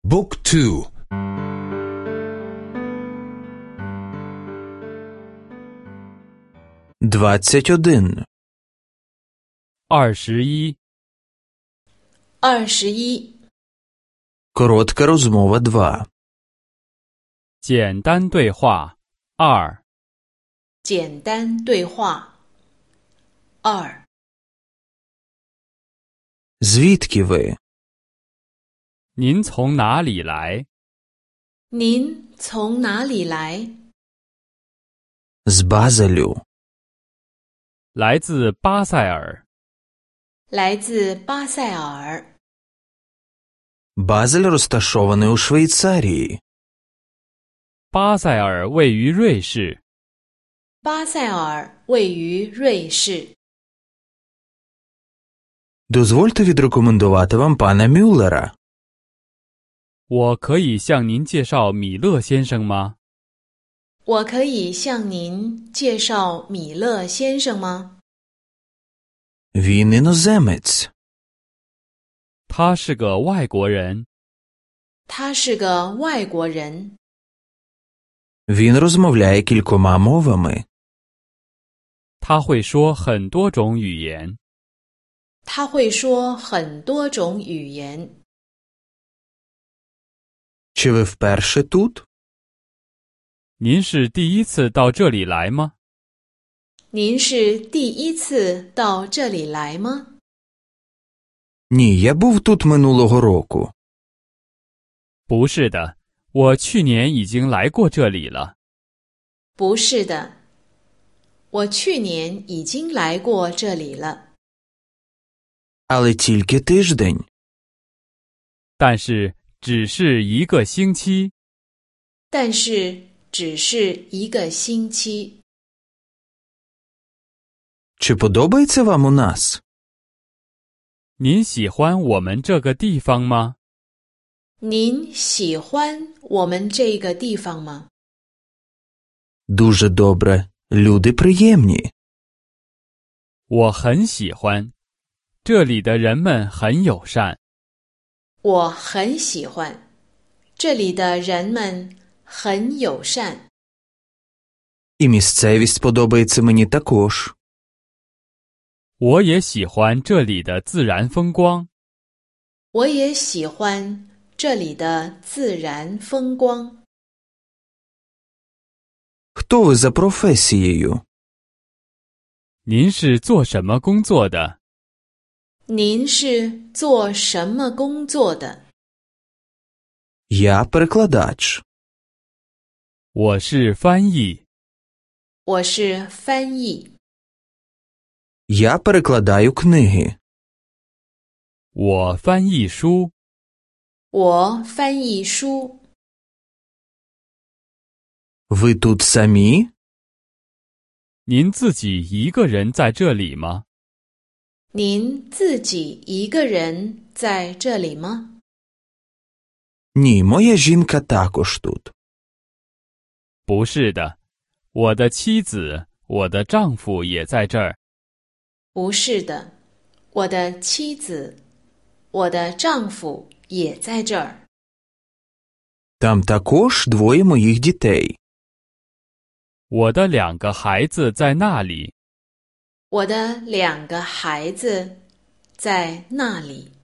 Book 2 21. 21. 21. Коротка розмова 2. 简单对话2。 简单对话2。 Звідки ви? 您从哪里来？ 您从哪里来？ З Базелю. 来自巴塞尔。 来自巴塞尔。 Базель розташований у Швейцарії. 巴塞尔位于瑞士。 巴塞尔位于瑞士。 Дозвольте відрекомендувати вам пана Мюллера. 我可以向您介绍米勒先生吗？ 我可以向您介绍米勒先生吗？ Він іноземець. 他是个外国人。 他是个外国人。 Він розмовляє кількома мовами. 他会说很多种语言。 他会说很多种语言。 Чи ви вперше тут? 您是第一次到这里来吗？ 您是第一次到这里来吗？ Ні, я був тут минулого року. 不是的，我去年已经来过这里了。 不是的，我去年已经来过这里了。 Але тільки тиждень. 但是只是一个星期。 但是只是一个星期。 Чи подобається вам у нас? 您喜欢我们这个地方吗？ 您喜欢我们这个地方吗？ Дуже добре. Люди приємні. 我很喜欢，这里的人们很友善。 我很喜欢，这里的人们很友善。 І місцевість подобається мені також. 我也喜欢这里的自然风光。 我也喜欢这里的自然风光。 Хто ви за професією? 您是做什么工作的？ 您是做什么工作的？ Я перекладач. 我是翻译。 我是翻译。 Я перекладаю книги. 我翻译书。 我翻译书。 Ви тут самі? 您自己一个人在这里吗？ 您自己一个人在这里吗？ Ні, моя жінка також тут. 不是的，我的妻子，我的丈夫也在这儿。 不是的，我的妻子，我的丈夫也在这儿。 Там також двоє моїх дітей. 我的2个孩子在那里。 我的2个孩子在那里。